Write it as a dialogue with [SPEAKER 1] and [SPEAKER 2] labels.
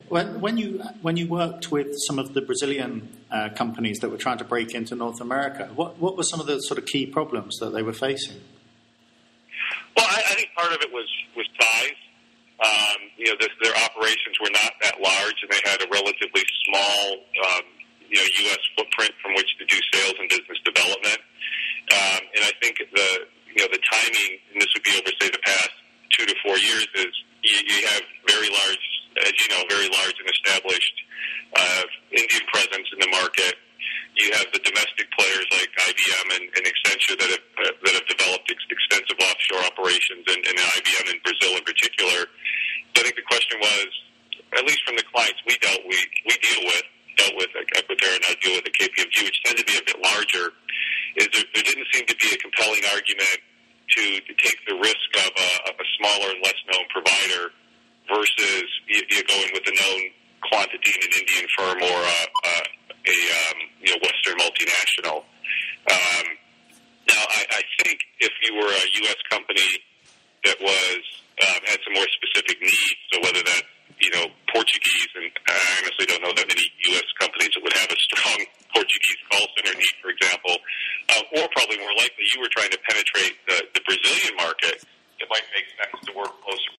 [SPEAKER 1] When you worked with some of the Brazilian companies that were trying to break into North America, what were some of the sort of key problems that they were facing?
[SPEAKER 2] Well, I think part of it was size. Their operations were not that large, and they had a relatively small, U.S. footprint from which to do sales and business development. And I think the timing, and this would be over, say, the past 2 to 4 years, is you have very large, as you know, very large and established Indian presence in the market. You have the domestic players like IBM and Accenture that have developed extensive offshore operations, and IBM in Brazil in particular. So I think the question was, at least from the clients we dealt with Equiterra, now deal with the KPMG, which tend to be a bit larger, is there didn't seem to be a compelling argument to take the risk of a smaller and less known provider versus you going with a known quantity in an Indian firm or a Western multinational. Now, I think if you were a U.S. company that had some more specific needs, so whether that's Portuguese, and I honestly don't know that many U.S. companies that would have a strong Portuguese call center need, for example, or probably more likely you were trying to penetrate the